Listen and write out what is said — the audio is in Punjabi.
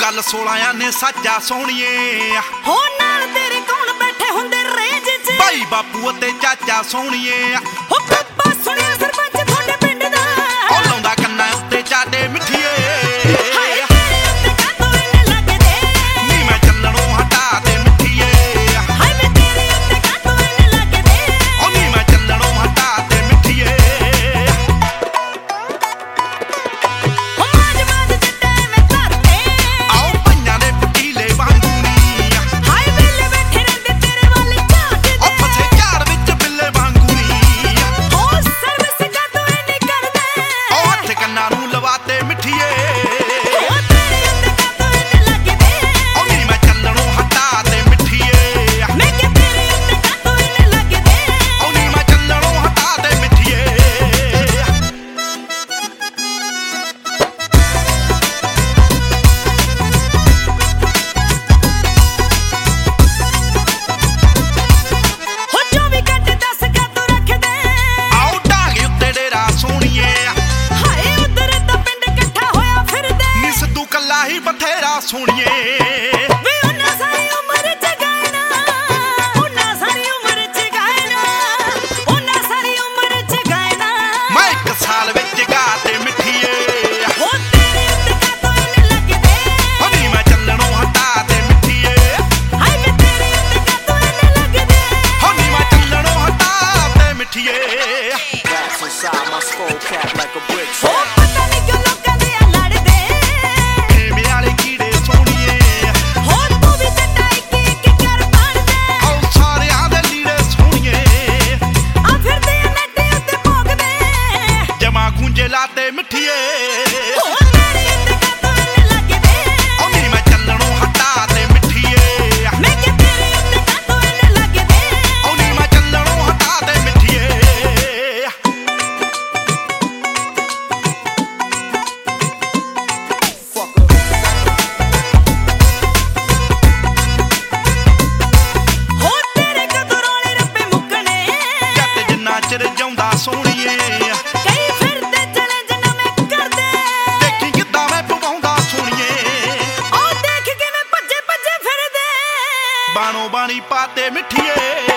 ਗੱਲ 16 ਨੇ ਸਾਜਾ ਸੋਹਣੀਏ ਹੋ ਨਾਲ ਤੇਰੇ ਕੌਣ ਬੈਠੇ ਹੁੰਦੇ ਰੇਂਜ 'ਚ ਭਾਈ ਬਾਪੂ ਅਤੇ ਚਾਚਾ ਸੋਹਣੀਏ ਹੋ ਕੱਪਾ ਸੁਣਿਆ ਸਰਪੰਚ ਤੁਹਾਡੇ ਪਿੰਡ ਦਾ ਉਹ ਲਾਉਂਦਾ ਕੰਨਾਂ ਉੱਤੇ ਚਾਟੇ ਮਿੱਠੀਏ ਹਾਏ ਤੇਰੇ ਉੱਤੇ ਕਾਤੋਂ ਇੰਨੇ ਲੱਗਦੇ ਨੀ ਮੈਂ ਚੱਲਣੋਂ ਹਟਾ ਦੇ ਮਿੱਠੀਏ ਹਾਏ ਵੇ ਤੇਰੇ ਉੱਤੇ ਕਾਤੋਂ ਇੰਨੇ ਲੱਗਦੇ ਉਹ ਨੀ ਮੈਂ ਚੱਲਣੋਂ ਹਟਾ ਦੇ ਮਿੱਠੀਏ ਹੋ ਮਾਜ ਮਾਜ ਜੱਟੇ ਮੈਂ ਧਰਤੇ ਆਓ ਪਈਆਂ ਦੇ ਪਟੀਲੇ ਵਾਂਗੂ ਨੀ ਹਾਏ ਵੇਲੇ ਬੈਠੇ ਰਹਿੰਦੇ ਤੇਰੇ ਵੱਲ ਝਾਕਦੇ ਉਹ ਫਸੇ ਝਾੜ ਵਿੱਚ ਬਿੱਲੇ ਵਾਂਗੂ ਨੀ ਹੋ ਸਰਵਿਸ ਕਾਤੋਂ ਇੰਨੀ ਕਰਦੇ ਉਹ ਹੱਥ ਕੰਨਾਂ ਨੂੰ ਲਵਾਤੇ ਮਿੱਠੀਏ ਹੋ ਤੇਰੇ ਉੱਤੇ ਕਾਤੋਂ ਇੰਨੇ ਲੱਗਦੇ ਉਹ ਨੀ ਮੈਂ ਚੱਲਣੋਂ ਹਟਾ ਦੇ ਮਿੱਠੀਏ ਮੈਂ ਕਿ ਤੇਰੇ ਉੱਤੇ ਕਾਤੋਂ ਇੰਨੇ ਲੱਗਦੇ ਉਹ ਨੀ ਮੈਂ ਚੱਲਣੋਂ ਹਟਾ ਦੇ ਮਿੱਠੀਏ ਹੋ 24 ਘੰਟੇ ਦੱਸ ਕਾਤੋਂ ਰੱਖਦੇ ਆਓ ਢਾਂਗੇ ਉੱਤੇ ਡੇਰਾ ਸੋਹਣੀਏ ਹਾਏ ਉਧਰ ਤਾਂ ਪਿੰਡ ਇਕੱਠਾ ਹੋਇਆ ਫਿਰਦੇ ਨੀ ਸਿੱਧੂ ਕੱਲਾ ਹੀ ਬਥੇਰਾ ਸੋਹਣੀਏ ਵੇ ਉਹਨਾਂ ਸਾਰੀ ਉਮਰ ਚ ਗਾਇਨਾ ਉਹਨਾਂ ਸਾਰੀ ਉਮਰ ਚ ਗਾਇਨਾ ਉਹਨਾਂ ਸਾਰੀ ਉਮਰ ਚ ਗਾਇਨਾ ਮੈਂ 1 ਸਾਲ ਵਿੱਚ ਗਾ ਤੇ ਮਿੱਠੀਏ ਹੋ ਤੇਰੇ ਉੱਤੇ ਕਾਤੋਂ ਇੰਨੇ ਲੱਗਦੇ ਉਹ ਨੀ ਮੈਂ ਚੱਲਣੋਂ ਹਟਾ ਦੇ ਮਿੱਠੀਏ ਹਾਏ ਵੇ ਤੇਰੇ ਉੱਤੇ ਕਾਤੋਂ ਇੰਨੇ ਲੱਗਦੇ ਉਹ ਨੀ ਮੈਂ ਚੱਲਣੋਂ ਹਟਾ ਦੇ ਮਿੱਠੀਏ Rats inside my skull cap like a brick ਹੋ set. ਪਤਾ ਨਹੀਂ ਕਿਉਂ ਲੋਕਾਂ ਦੇ ਆ ਲੜਦੇ ਏਵੇਂ ਵਾਲੇ ਕੀੜੇ ਸੋਹਣੀਏ ਹੋ ਤੂੰ ਵੀ ਜੱਟਾ ਇੱਕ ਕਰ ਬਣਦੇ ਆਓ ਸਾਰਿਆਂ ਦੇ ਲੀੜੇ ਸੋਹਣੀਏ ਆ ਫਿਰਦੇ ਆ ਨੱਟੇ ਉੱਤੇ ਭੋਗਦੇ ਜਮਾ ਖੁੰਝੇ ਲਾਤੇ ਮਿੱਠੀਏ ਹੋ ਤੇਰੇ ਉੱਤੇ ਕਾਤੋਂ ਇੰਨੇ ਲੱਗਦੇ ਉਹ ਨੀ ਮੈਂ ਚੱਲਣੋਂ ਹਟਾ ਦੇ ਮਿੱਠੀਏ ਮੈਂ ਕਿ ਤੇਰੇ ਉੱਤੇ ਕਾਤੋਂ ਇੰਨੇ ਲੱਗਦੇ ਉਹ ਨੀ ਮੈਂ ਚੱਲਣੋਂ ਹਟਾ ਦੇ ਮਿੱਠੀਏ Fucker. ਹੋ ਤੇਰੇ ਕਦੋਂ ਰੋਲੇ ਰੱਬੇ ਮੁੱਕਣੇ ਜੱਟ ਜਿੰਨਾ ਚਿਰ ਜਿਉਂਦਾ ਸੋਹਣੀਏ ਕਈ ਫਿਰਦੇ ਚੈਲੰਜ ਨਵੇਂ ਕਰਦੇ ਦੇਖੀ ਕਿੱਦਾਂ ਮੈਂ ਪਵਾਉਂਦਾ ਸੋਹਣੀਏ ਉਹ ਦੇਖ ਕਿਵੇਂ ਭੱਜੇ ਭੱਜੇ ਫਿਰਦੇ ਬਾਣੋ ਬਾਣੀ ਪਾਤੇ ਮਿੱਠੀਏ